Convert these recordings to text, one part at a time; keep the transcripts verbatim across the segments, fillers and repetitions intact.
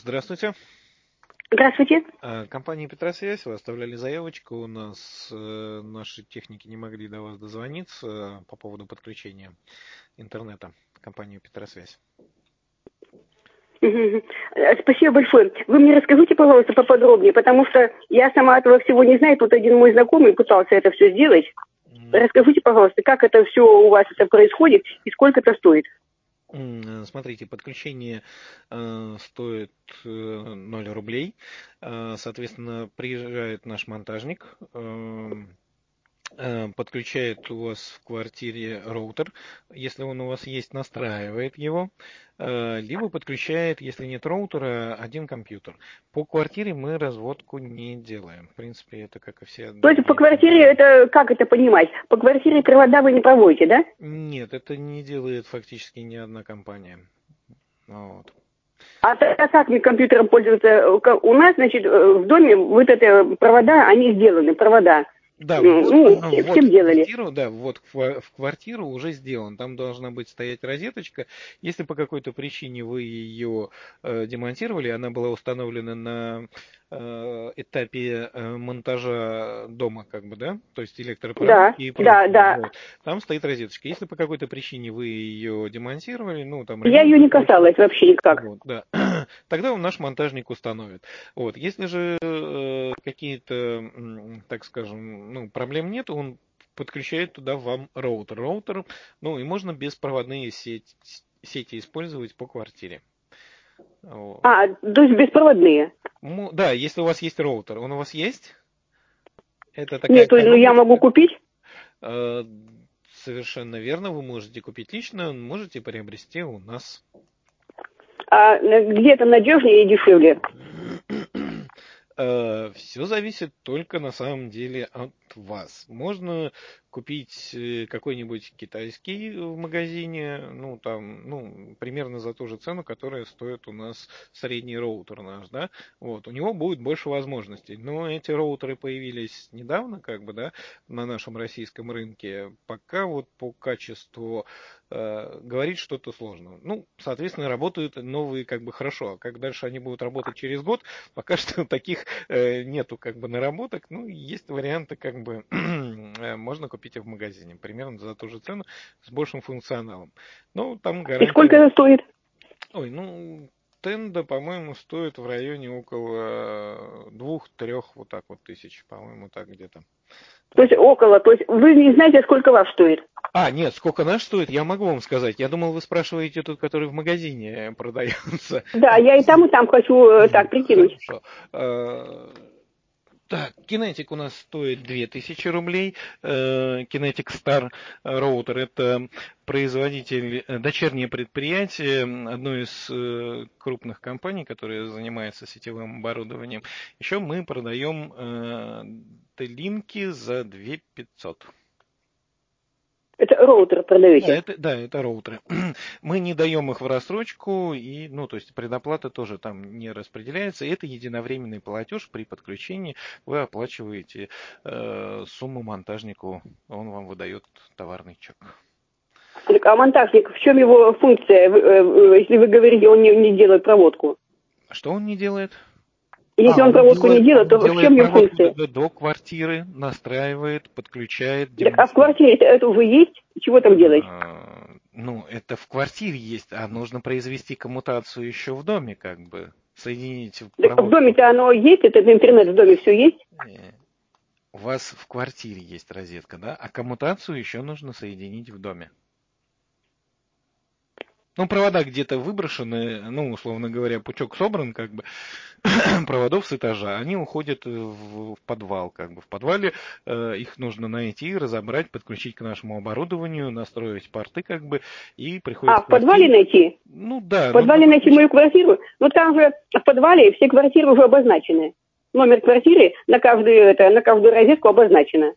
Здравствуйте. Здравствуйте. Компания Петросвязь, вы оставляли заявочку, у нас э, наши техники не могли до вас дозвониться по поводу подключения интернета в компанию Петросвязь. Спасибо большое. Вы мне расскажите, пожалуйста, поподробнее, потому что я сама этого всего не знаю. Тут один мой знакомый пытался это все сделать. Расскажите, пожалуйста, как это все у вас это происходит и сколько это стоит? Смотрите, подключение э, стоит э, ноль рублей. Э, соответственно, приезжает наш монтажник, э, э, подключает у вас в квартире роутер. Если он у вас есть, настраивает его. Э, либо подключает, если нет роутера, один компьютер. По квартире мы разводку не делаем. В принципе, это как и все. То есть по квартире это, как это понимать? По квартире провода вы не проводите, да? Нет, это не делает фактически ни одна компания. Вот. А тогда как мне компьютером пользоваться? У нас, значит, в доме вот эти провода, они сделаны, провода. Да, ну, вот, всем вот в делали. квартиру, да, вот в, в квартиру уже сделан. Там должна быть стоять розеточка. Если по какой-то причине вы ее э, демонтировали, она была установлена на э, этапе э, монтажа дома, как бы, да, то есть электропровод Да, и провод. да, да. Вот. Там стоит розеточка. Если по какой-то причине вы ее демонтировали, ну там. Я ее не касалась вообще никак. Вот, да. Тогда наш монтажник установит. Вот. Если же э, какие-то, так скажем, ну, проблем нет, он подключает туда вам роутер. Роутер, ну, и можно беспроводные сети, сети использовать по квартире. Вот. А, то есть беспроводные? Ну, да, если у вас есть роутер. Он у вас есть? Это такая Нет, то есть, ну, я могу купить? Э, совершенно верно. Вы можете купить лично, можете приобрести у нас. А где-то надежнее и дешевле? Все зависит только на самом деле от вас. Можно купить какой-нибудь китайский в магазине, ну там, ну, примерно за ту же цену, которая стоит у нас средний роутер наш, да, вот, у него будет больше возможностей, но эти роутеры появились недавно, как бы, да, на нашем российском рынке, пока вот по качеству э, говорить что-то сложно. Ну, соответственно, работают новые как бы хорошо, а как дальше они будут работать через год, пока что таких э, нету как бы наработок, ну, есть варианты как бы можно купить и в магазине, примерно за ту же цену, с большим функционалом. Ну, там гарантия... И сколько это стоит? Ой, ну, Тенда, по-моему, стоит в районе около двух-трех вот так вот тысяч, по-моему, так где-то. То есть около, то есть вы не знаете, сколько ваш стоит? А, нет, сколько наш стоит, я могу вам сказать. Я думал, вы спрашиваете тот, который в магазине продается. Да, я и там, и там хочу так прикинуть. Хорошо. Так, Kinetic у нас стоит две тысячи рублей. Kinetic Star Router — это производитель, дочернее предприятие одной из крупных компаний, которая занимается сетевым оборудованием. Еще мы продаем Т-линки за две тысячи пятьсот. Это роутер продаете? Да, это, да, это роутеры. Мы не даем их в рассрочку, и, ну, то есть предоплата тоже там не распределяется. Это единовременный платеж при подключении. Вы оплачиваете э, сумму монтажнику, он вам выдает товарный чек. А монтажник, в чем его функция, если вы говорите, он не, не делает проводку? Что он не делает? Если а, он проводку делает, не делает, то делает в чем его функция? До, до квартиры, настраивает, подключает. Так, а в квартире это уже есть? Чего там делать? А, ну, это в квартире есть, а нужно произвести коммутацию еще в доме, как бы. Соединить Так, в доме-то оно есть, этот интернет в доме все есть? У вас в квартире есть розетка, да? А коммутацию еще нужно соединить в доме. Ну, провода где-то выброшены, ну, условно говоря, пучок собран, как бы, проводов с этажа, они уходят в, в подвал, как бы. В подвале э, их нужно найти, разобрать, подключить к нашему оборудованию, настроить порты, как бы, и приходится... А, в подвале найти? Ну, да. В подвале ну, найти мою квартиру? Ну, там же в подвале все квартиры уже обозначены. Номер квартиры на каждую, это, на каждую розетку обозначено.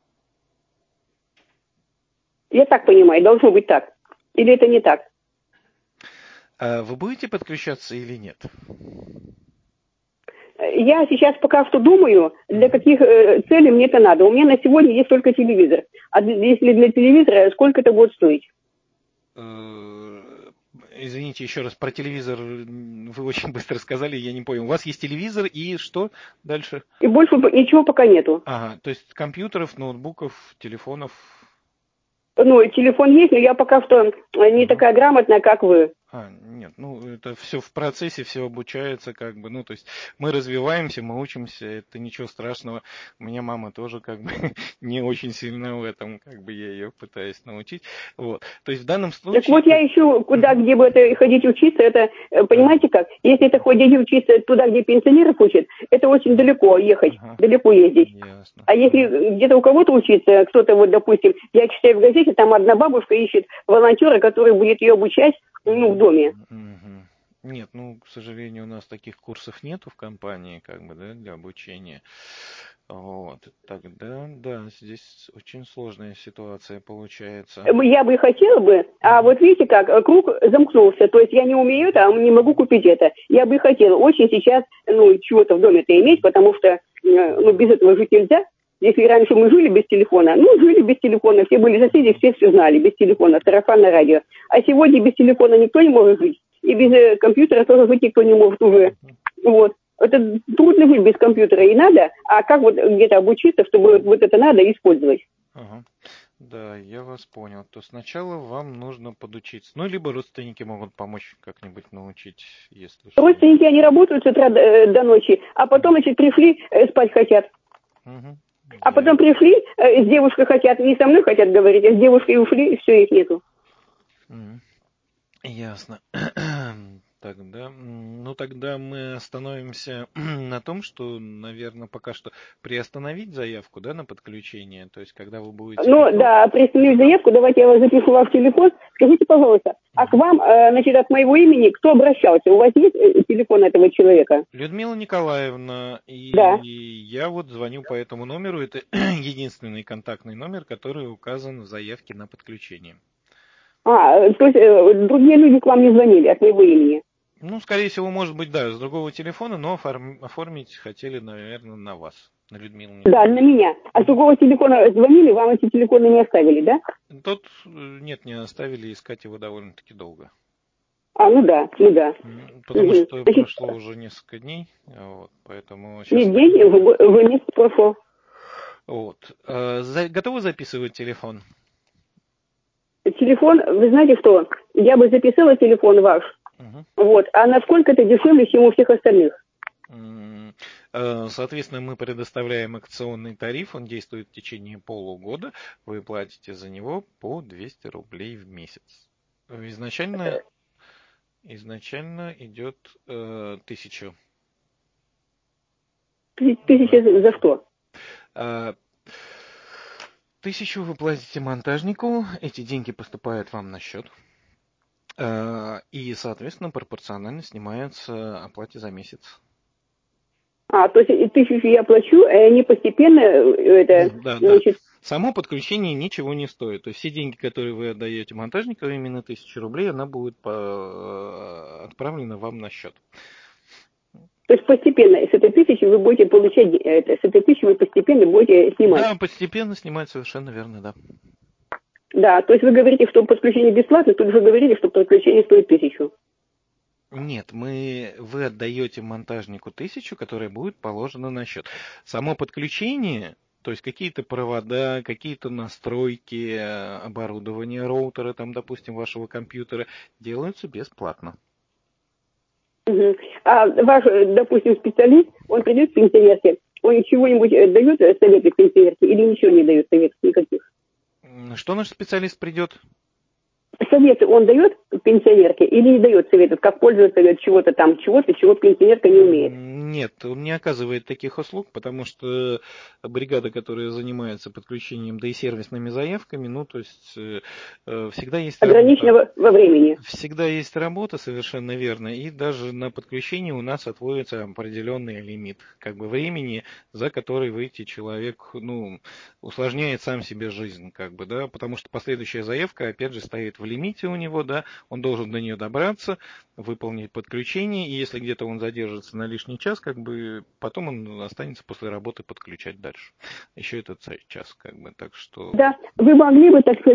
Я так понимаю, должно быть так. Или это не так? А вы будете подключаться или нет? Я сейчас пока что думаю, для каких э, целей мне это надо. У меня на сегодня есть только телевизор. А если для телевизора, сколько это будет стоить? Извините, еще раз, про телевизор вы очень быстро сказали, я не понял. У вас есть телевизор и что дальше? И больше ничего пока нету. Ага, то есть компьютеров, ноутбуков, телефонов. Ну, телефон есть, но я пока что не такая грамотная, как вы. А, нет, ну это все в процессе, все обучается, как бы, ну, то есть мы развиваемся, мы учимся, это ничего страшного. У меня мама тоже, как бы, не очень сильна в этом, как бы я ее пытаюсь научить. Вот. То есть в данном случае. Так вот я ищу, куда, где бы это ходить учиться, это, понимаете как, если это ходить учиться туда, где пенсионеров учат, это очень далеко ехать, ага. далеко ездить. Ясно. А если ага. где-то у кого-то учиться, кто-то вот, допустим, я читаю в газете, там одна бабушка ищет волонтера, который будет ее обучать, ну, в доме. Нет, ну, к сожалению, у нас таких курсов нету в компании, как бы, да, для обучения. Вот, тогда, да, здесь очень сложная ситуация получается. Я бы хотела бы, а вот видите как, круг замкнулся, то есть я не умею это, а не могу купить это. Я бы хотела очень сейчас, ну, чего-то в доме-то иметь, потому что, ну, без этого жить нельзя. Если раньше мы жили без телефона, ну, жили без телефона, все были соседи, все все знали, без телефона, сарафанное радио. А сегодня без телефона никто не может жить, и без компьютера тоже жить никто не может уже. Вот. Это трудно жить без компьютера, и надо, а как вот где-то обучиться, чтобы вот это надо использовать? Ага. Да, я вас понял. То сначала вам нужно подучиться. Ну, либо родственники могут помочь как-нибудь научить, если что. Родственники, они работают с утра до, до ночи, а потом, значит, пришли, спать хотят. Угу. А потом пришли, с девушкой хотят, не со мной хотят говорить, а с девушкой ушли, и все, их нету. Угу. Ясно. Тогда, ну тогда мы остановимся на том, что, наверное, пока что приостановить заявку, да, на подключение, то есть когда вы будете... Ну да, приостановить заявку, давайте я вас запишу в ваш телефон. Скажите, пожалуйста, а к вам, значит, от моего имени кто обращался? У вас есть телефон этого человека? Людмила Николаевна, и да. я вот звоню по этому номеру, это единственный контактный номер, который указан в заявке на подключение. А, то есть э, другие люди к вам не звонили от моего имени? Ну, скорее всего, может быть, да, с другого телефона, но оформ... оформить хотели, наверное, на вас, на Людмилу Николаевну. Да, на меня. А с другого телефона звонили, вам эти телефоны не оставили, да? Тот, нет, не оставили, искать его довольно-таки долго. А, ну да, ну да. Потому угу. что Значит, прошло уже несколько дней, вот, поэтому сейчас... Не день, вы месяц прошел. Вот. За... Готовы записывать телефон? Телефон, вы знаете что, я бы записала телефон ваш, угу. вот, а насколько это дешевле, чем у всех остальных? Соответственно, мы предоставляем акционный тариф, он действует в течение полугода, вы платите за него по двести рублей в месяц. Изначально, изначально идет э, тысяча. Тысяча за что? Тысячу вы платите монтажнику, эти деньги поступают вам на счет. И, соответственно, пропорционально снимается оплате за месяц. А, то есть тысячу я плачу, и они постепенно... Это, да, значит... да. Само подключение ничего не стоит. То есть все деньги, которые вы отдаете монтажнику, именно тысяча рублей, она будет по... отправлена вам на счет. То есть постепенно с этой тысячи вы будете получать... Это, с этой тысячи вы постепенно будете снимать? Да, постепенно снимать, совершенно верно, да. Да, то есть вы говорите, что подключение бесплатно, тут вы говорили, что подключение стоит тысячу. Нет, мы, вы отдаете монтажнику тысячу, которая будет положена на счет. Само подключение, то есть какие-то провода, какие-то настройки, оборудование роутера, там, допустим, вашего компьютера, делаются бесплатно. Угу. А ваш, допустим, специалист, он придет к пенсионерке, он чего-нибудь дает советы к пенсионерке или ничего не дает советов никаких? Что наш специалист придет? Советы он дает пенсионерке или не дает советов, как пользоваться от чего-то там, чего-то, чего пенсионерка не умеет? Нет, он не оказывает таких услуг, потому что бригада, которая занимается подключением, да и сервисными заявками, ну, то есть э, всегда есть ограничено работа. во времени. Всегда есть работа, совершенно верно, и даже на подключение у нас отводится определенный лимит, как бы времени, за который выйти человек, ну, усложняет сам себе жизнь, как бы, да, потому что последующая заявка, опять же, стоит в лимите у него, да, он должен до нее добраться, выполнить подключение, и если где-то он задержится на лишний час, как бы потом он останется после работы подключать дальше. Еще этот час, как бы, так что... Да, вы могли бы, так сказать,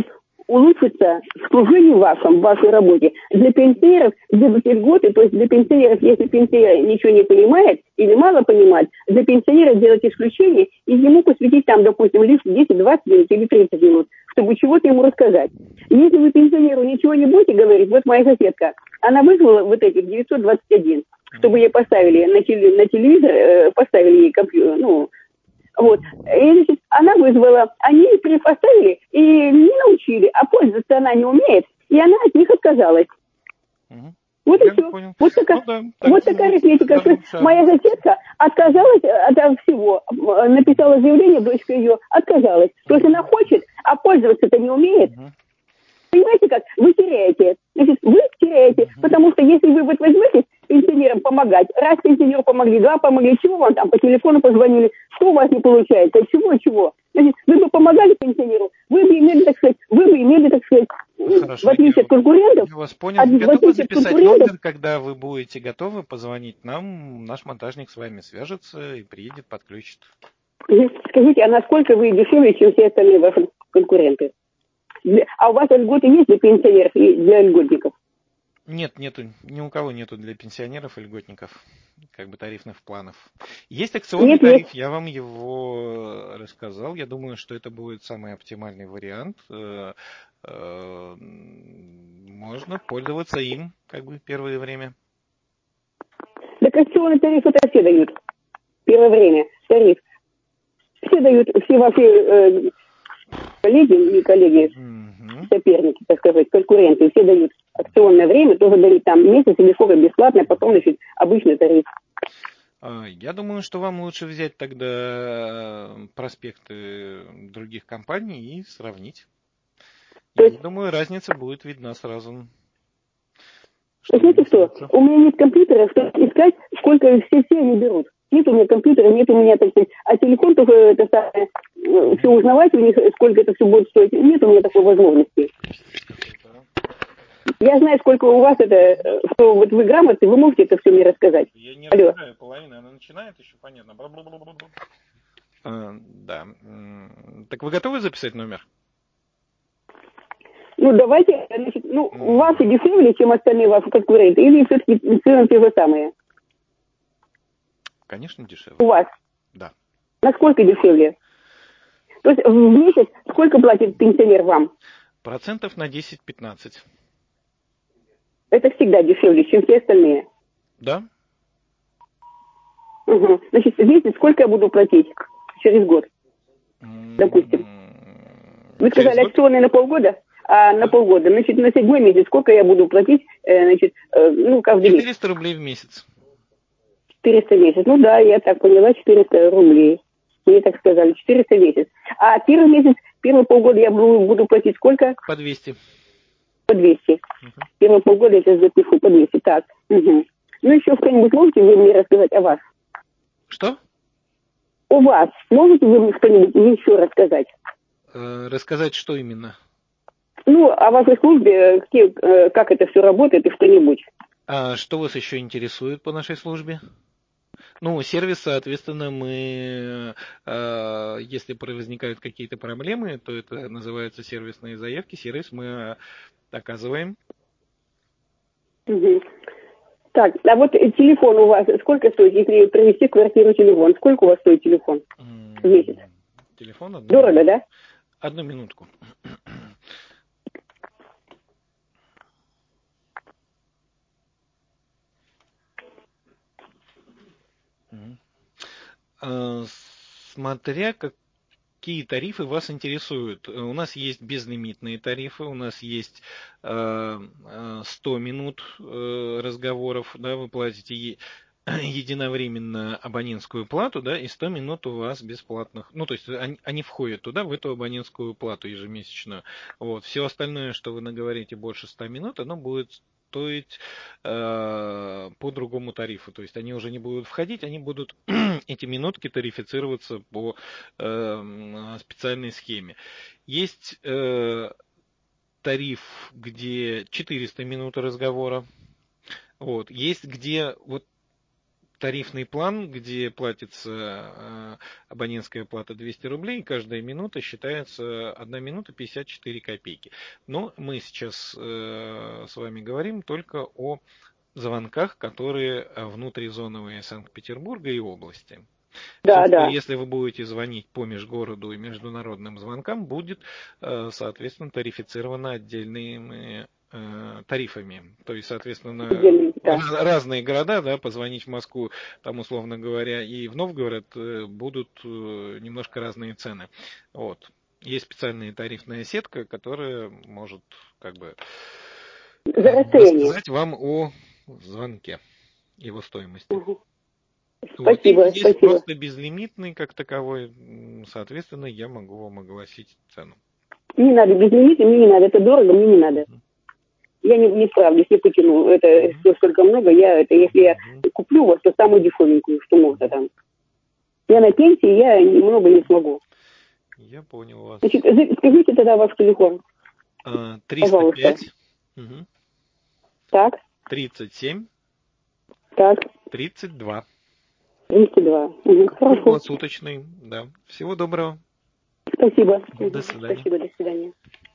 улучшится в служении вашем, в вашей работе. Для пенсионеров сделать льготы, то есть для пенсионеров, если пенсионер ничего не понимает или мало понимает, для пенсионера сделать исключение и ему посвятить там, допустим, лишь десять-двадцать минут или тридцать минут, чтобы чего-то ему рассказать. Если вы пенсионеру ничего не будете говорить, вот моя соседка, она вызвала вот этих девятьсот двадцать один, чтобы ей поставили на, теле, на телевизор, э, поставили ей компьютер, ну, вот. И, значит, она вызвала, они ей поставили и не научили, а пользоваться она не умеет, и она от них отказалась. Угу. Вот Я и все. понял. Вот такая, ну, да, так вот такая арифметика, что моя соседка отказалась от всего, написала заявление, дочка ее отказалась. То есть она хочет, а пользоваться-то не умеет. Угу. Понимаете как? Вы теряете. Значит, вы теряете, угу. Потому что если вы вот возьметесь пенсионерам помогать, раз пенсионеру помогли, два помогли, чего вам там по телефону позвонили, что у вас не получается, чего, чего? Значит, вы бы помогали пенсионеру, вы бы имели, так сказать, вы бы имели, так сказать, Хорошо, в отличие я, от конкурентов. Я вас понял. От, Вы готовы записать конкурентов, номер, когда вы будете готовы позвонить нам, наш монтажник с вами свяжется и приедет, подключит. Скажите, а насколько вы дешевле, чем все остальные ваши конкуренты? А у вас льготы есть для пенсионеров и для льготников? Нет, нету, ни у кого нету для пенсионеров и льготников, как бы тарифных планов. Есть акционный нет, тариф, нет. я вам его рассказал. Я думаю, что это будет самый оптимальный вариант. Можно пользоваться им, как бы, первое время. Так акционный тариф это все дают. Первое время тариф. Все дают, все ваши э, коллеги и коллеги, mm-hmm. соперники, так сказать, конкуренты, все дают акционное время, тоже дают там месяц или сколько бесплатно, потом, значит, обычный тариф. Я думаю, что вам лучше взять тогда проспекты других компаний и сравнить. То есть, я думаю, разница будет видна сразу. Что знаете что? У меня нет компьютера, чтобы искать, сколько все, все они берут. Нет у меня компьютера, нет у меня, так сказать, а телефон только это самое, mm-hmm. все узнавать у них, сколько это все будет стоить. Нет у меня такой возможности. Я знаю, сколько у вас это, что вот вы грамоты, вы можете это все мне рассказать. Я не Алло. разбираю половину, она начинает еще, понятно. А, да. Так вы готовы записать номер? Ну, давайте, значит, ну, mm. у вас и дешевле, чем остальные ваши конкуренты, или все-таки цены те же самые? Конечно, дешевле. У вас? Да. Насколько дешевле? То есть в месяц сколько платит пенсионер вам? Процентов на десять-пятнадцать. Это всегда дешевле, чем все остальные? Да. Угу. Значит, в месяц сколько я буду платить через год, mm-hmm. допустим? Вы сказали, акционные на полгода? А на полгода. Значит, на седьмой месяц сколько я буду платить, э, значит, э, ну, каждый месяц? четыреста рублей в месяц. четыреста в месяц. Ну да, я так поняла, четыреста рублей. Мне так сказали, четыреста в месяц. А первый месяц, первые полгода я буду, буду платить сколько? По двести. По двести. Uh-huh. Первые полгода я сейчас запишу по двести. Так. Угу. Ну, еще что-нибудь можете вы мне рассказать о вас? Что? У вас. Можете вы мне что-нибудь еще рассказать? Э, рассказать что именно? Ну, о вашей службе, какие, как это все работает и что-нибудь. А что вас еще интересует по нашей службе? Ну, сервис, соответственно, мы, э, если возникают какие-то проблемы, то это называется сервисные заявки. Сервис мы оказываем. Угу. Так, а вот телефон у вас сколько стоит, если провести квартиру телефон? Сколько у вас стоит телефон в месяц? Телефон? Одну Дорого, минутку. да? Одну минутку. Смотря какие тарифы вас интересуют. У нас есть безлимитные тарифы, у нас есть сто минут разговоров, да, вы платите единовременно абонентскую плату, да, и сто минут у вас бесплатных. Ну, то есть они, они входят туда, в эту абонентскую плату ежемесячную. Вот. Все остальное, что вы наговорите больше ста минут, оно будет стоить э, по другому тарифу. То есть они уже не будут входить, они будут эти минутки тарифицироваться по э, специальной схеме. Есть э, тариф, где четыреста минут разговора. Вот. Есть где вот тарифный план, где платится абонентская плата двести рублей, каждая минута считается одна минута пятьдесят четыре копейки. Но мы сейчас с вами говорим только о звонках, которые внутризоновые Санкт-Петербурга и области. Да, да. Если вы будете звонить по межгороду и международным звонкам, будет, соответственно, тарифицировано отдельными тарифами. То есть, соответственно, да. разные города, да, позвонить в Москву, там, условно говоря, и в Новгород будут немножко разные цены. Вот. Есть специальная тарифная сетка, которая может, как бы, рассказать вам о звонке, его стоимости. Угу. Вот. Спасибо, И есть спасибо. просто безлимитный как таковой, соответственно, я могу вам огласить цену. Не надо, безлимитный мне не надо, это дорого, мне не надо. Uh-huh. Я не, не справлюсь, не потяну. Это uh-huh. столько много, я это если uh-huh. я куплю вас, то самую дешевенькую, что можно там. Я на пенсии, я много не смогу. Я понял вас. Значит, скажите тогда ваш телефон. триста пять. Угу. Так. тридцать семь. Так. тридцать два. тридцать два. Угу. Круглосуточный, да. Всего доброго. Спасибо. До свидания. Спасибо, до свидания.